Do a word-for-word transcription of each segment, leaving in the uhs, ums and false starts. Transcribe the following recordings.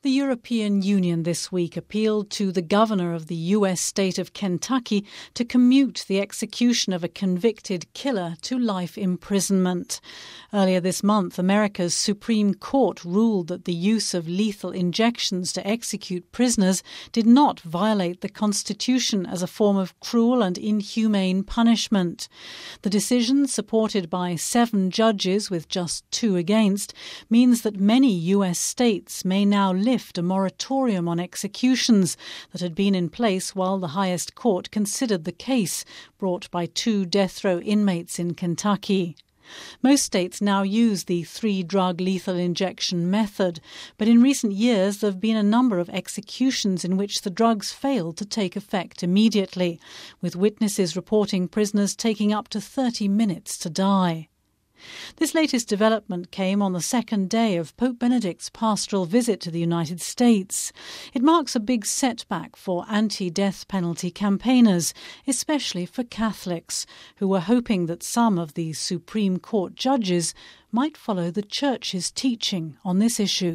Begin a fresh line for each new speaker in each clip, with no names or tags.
The European Union this week appealed to the governor of the U S state of Kentucky to commute the execution of a convicted killer to life imprisonment. Earlier this month, America's Supreme Court ruled that the use of lethal injections to execute prisoners did not violate the Constitution as a form of cruel and inhumane punishment. The decision, supported by seven judges with just two against, means that many U S states may now lift a moratorium on executions that had been in place while the highest court considered the case brought by two death row inmates in Kentucky. Most states now use the three-drug lethal injection method, but in recent years there have been a number of executions in which the drugs failed to take effect immediately, with witnesses reporting prisoners taking up to thirty minutes to die. This latest development came on the second day of Pope Benedict's pastoral visit to the United States. It marks a big setback for anti-death penalty campaigners, especially for Catholics, who were hoping that some of the Supreme Court judges might follow the Church's teaching on this issue.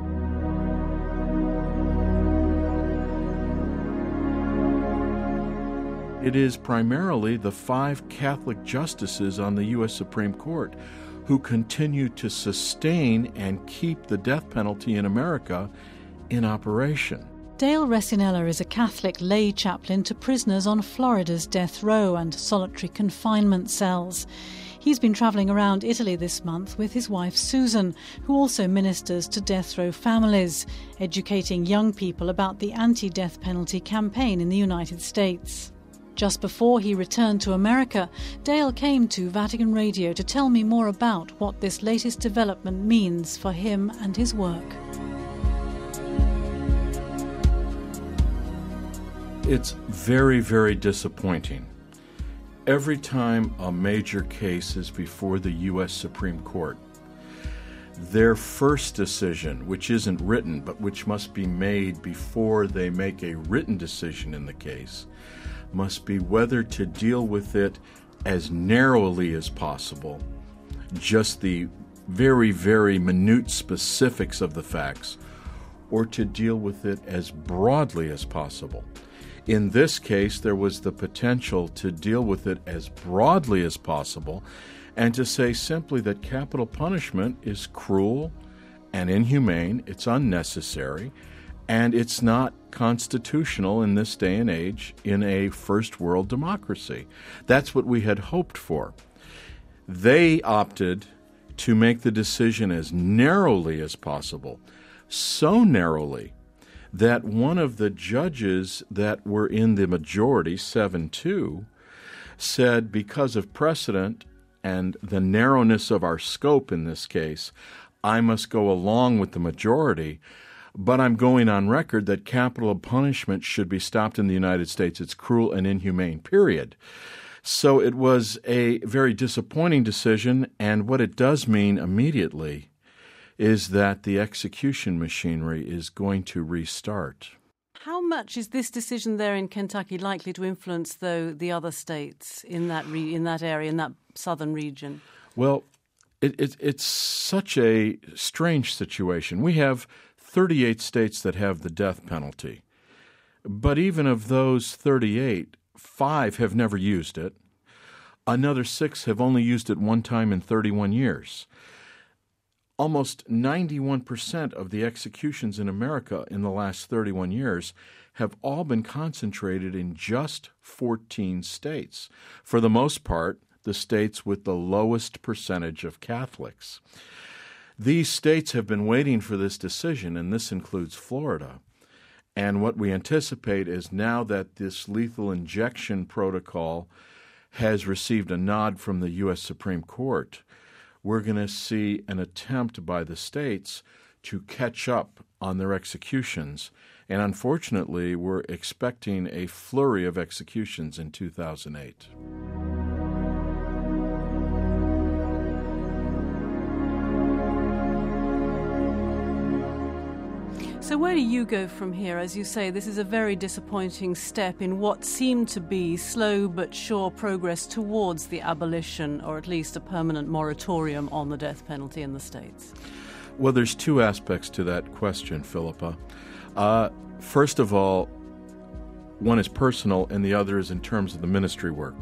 It is primarily the five Catholic justices on the U S Supreme Court who continue to sustain and keep the death penalty in America in operation.
Dale Resinella is a Catholic lay chaplain to prisoners on Florida's death row and solitary confinement cells. He's been travelling around Italy this month with his wife Susan, who also ministers to death row families, educating young people about the anti-death penalty campaign in the United States. Just before he returned to America, Dale came to Vatican Radio to tell me more about what this latest development means for him and his work.
It's very, very disappointing. Every time a major case is before the U S Supreme Court, their first decision, which isn't written but which must be made before they make a written decision in the case, must be whether to deal with it as narrowly as possible, just the very, very minute specifics of the facts, or to deal with it as broadly as possible. In this case, there was the potential to deal with it as broadly as possible and to say simply that capital punishment is cruel and inhumane, it's unnecessary, and it's not constitutional in this day and age in a first world democracy. That's what we had hoped for. They opted to make the decision as narrowly as possible, so narrowly that one of the judges that were in the majority, seven two, said because of precedent and the narrowness of our scope in this case, I must go along with the majority. But I'm going on record that capital punishment should be stopped in the United States. It's cruel and inhumane, period. So it was a very disappointing decision, and what it does mean immediately is that the execution machinery is going to restart.
How much is this decision there in Kentucky likely to influence, though, the other states in that re- in that area, in that southern region?
Well, it, it, it's such a strange situation. We have thirty-eight states that have the death penalty. But even of those thirty-eight, five have never used it. Another six have only used it one time in thirty-one years. Almost ninety-one percent of the executions in America in the last thirty-one years have all been concentrated in just fourteen states. For the most part, the states with the lowest percentage of Catholics. These states have been waiting for this decision, and this includes Florida. And what we anticipate is now that this lethal injection protocol has received a nod from the U S Supreme Court, we're going to see an attempt by the states to catch up on their executions. And unfortunately, we're expecting a flurry of executions in two thousand eight.
So where do you go from here? As you say, this is a very disappointing step in what seemed to be slow but sure progress towards the abolition, or at least a permanent moratorium on the death penalty in the States.
Well, there's two aspects to that question, Philippa. Uh, first of all, one is personal and the other is in terms of the ministry work.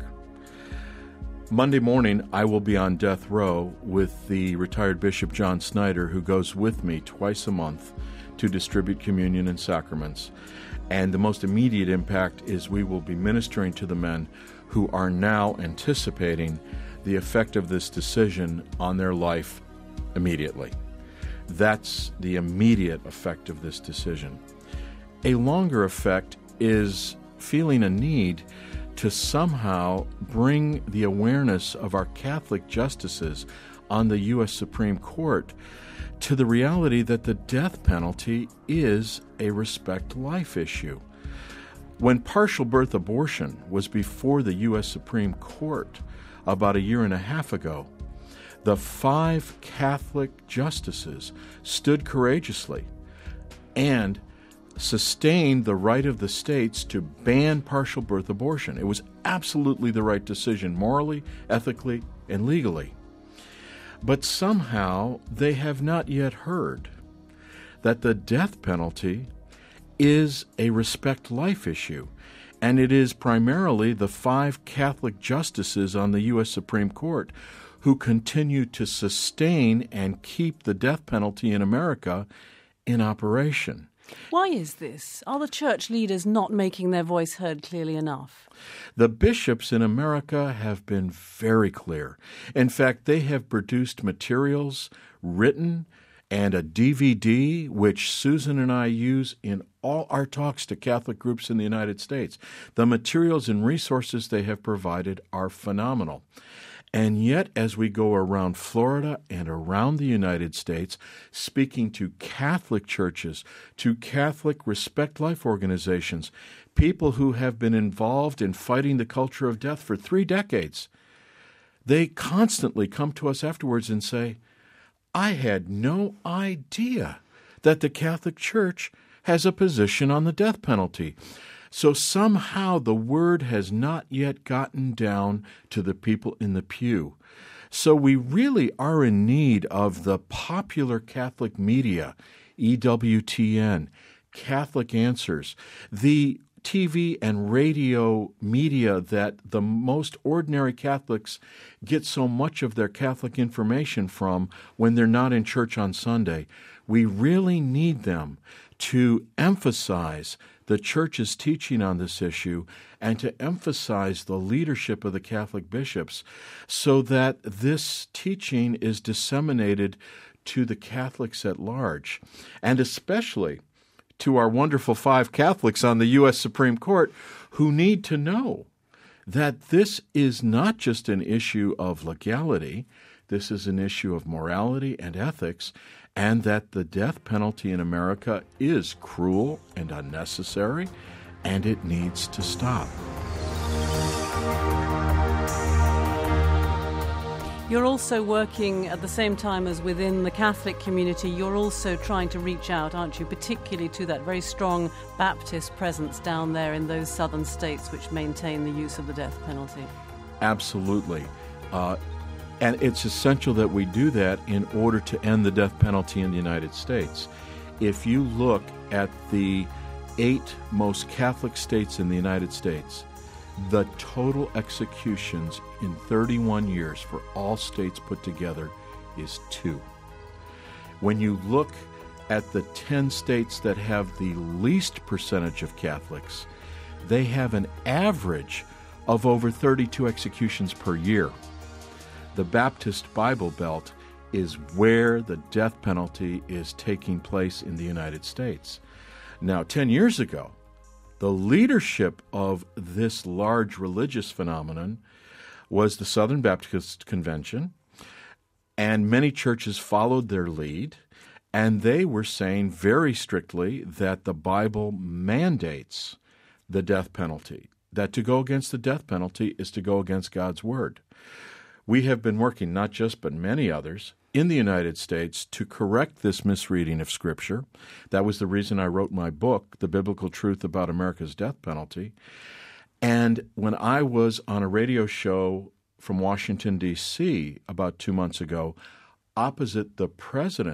Monday morning, I will be on death row with the retired Bishop John Snyder, who goes with me twice a month to distribute communion and sacraments. And the most immediate impact is we will be ministering to the men who are now anticipating the effect of this decision on their life immediately. That's the immediate effect of this decision. A longer effect is feeling a need to somehow bring the awareness of our Catholic justices on the U S Supreme Court to the reality that the death penalty is a respect life issue. When partial birth abortion was before the U S Supreme Court about a year and a half ago, the five Catholic justices stood courageously and sustained the right of the states to ban partial birth abortion. It was absolutely the right decision, morally, ethically, and legally. But somehow they have not yet heard that the death penalty is a respect life issue, and it is primarily the five Catholic justices on the U S Supreme Court who continue to sustain and keep the death penalty in America in operation.
Why is this? Are the church leaders not making their voice heard clearly enough?
The bishops in America have been very clear. In fact, they have produced materials written and a D V D, which Susan and I use in all our talks to Catholic groups in the United States. The materials and resources they have provided are phenomenal. And yet, as we go around Florida and around the United States, speaking to Catholic churches, to Catholic Respect Life organizations, people who have been involved in fighting the culture of death for three decades, they constantly come to us afterwards and say, I had no idea that the Catholic Church has a position on the death penalty. So somehow the word has not yet gotten down to the people in the pew. So we really are in need of the popular Catholic media, E W T N, Catholic Answers, the T V and radio media that the most ordinary Catholics get so much of their Catholic information from when they're not in church on Sunday. We really need them to emphasize the Church's teaching on this issue and to emphasize the leadership of the Catholic bishops so that this teaching is disseminated to the Catholics at large, and especially to our wonderful five Catholics on the U S Supreme Court who need to know that this is not just an issue of legality, this is an issue of morality and ethics, and that the death penalty in America is cruel and unnecessary, and it needs to stop.
You're also working at the same time as within the Catholic community. You're also trying to reach out, aren't you, particularly to that very strong Baptist presence down there in those southern states which maintain the use of the death penalty.
Absolutely. Uh, and it's essential that we do that in order to end the death penalty in the United States. If you look at the eight most Catholic states in the United States, the total executions in thirty-one years for all states put together is two. When you look at the ten states that have the least percentage of Catholics, they have an average of over thirty-two executions per year. The Baptist Bible Belt is where the death penalty is taking place in the United States. Now, ten years ago, the leadership of this large religious phenomenon was the Southern Baptist Convention, and many churches followed their lead, and they were saying very strictly that the Bible mandates the death penalty, that to go against the death penalty is to go against God's Word. We have been working, not just but many others, in the United States to correct this misreading of Scripture. That was the reason I wrote my book, The Biblical Truth About America's Death Penalty. And when I was on a radio show from Washington, D C about two months ago, opposite the president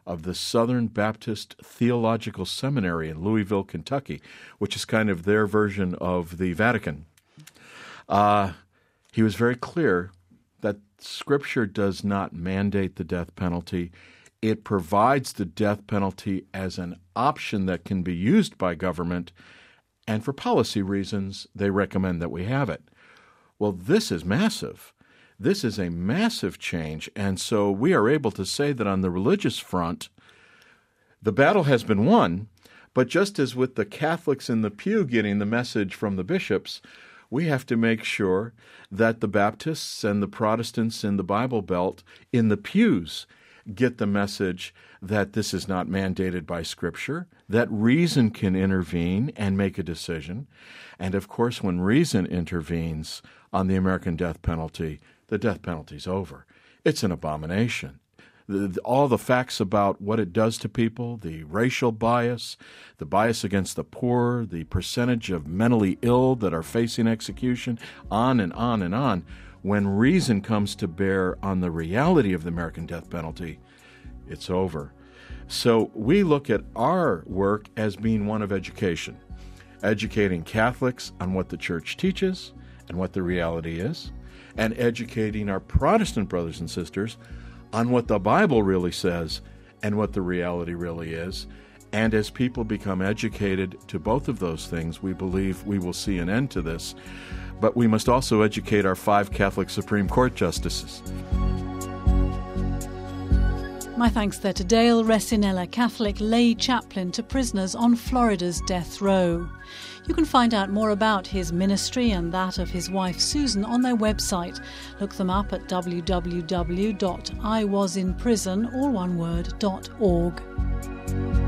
of the Southern Baptist Theological Seminary in Louisville, Kentucky, which is kind of their version of the Vatican. Uh, he was very clear that Scripture does not mandate the death penalty. It provides the death penalty as an option that can be used by government, and for policy reasons, they recommend that we have it. Well, this is massive. This is a massive change, and so we are able to say that on the religious front, the battle has been won, but just as with the Catholics in the pew getting the message from the bishops, we have to make sure that the Baptists and the Protestants in the Bible Belt in the pews get the message that this is not mandated by Scripture, that reason can intervene and make a decision. And of course, when reason intervenes on the American death penalty, the death penalty is over. It's an abomination. The, the, all the facts about what it does to people, the racial bias, the bias against the poor, the percentage of mentally ill that are facing execution, on and on and on. When reason comes to bear on the reality of the American death penalty, it's over. So we look at our work as being one of education, educating Catholics on what the Church teaches and what the reality is, and educating our Protestant brothers and sisters on what the Bible really says and what the reality really is. And as people become educated to both of those things, we believe we will see an end to this. But we must also educate our five Catholic Supreme Court justices.
My thanks there to Dale Resinella, Catholic lay chaplain to prisoners on Florida's death row. You can find out more about his ministry and that of his wife Susan on their website. Look them up at w w w dot i was in prison, all one word, dot org.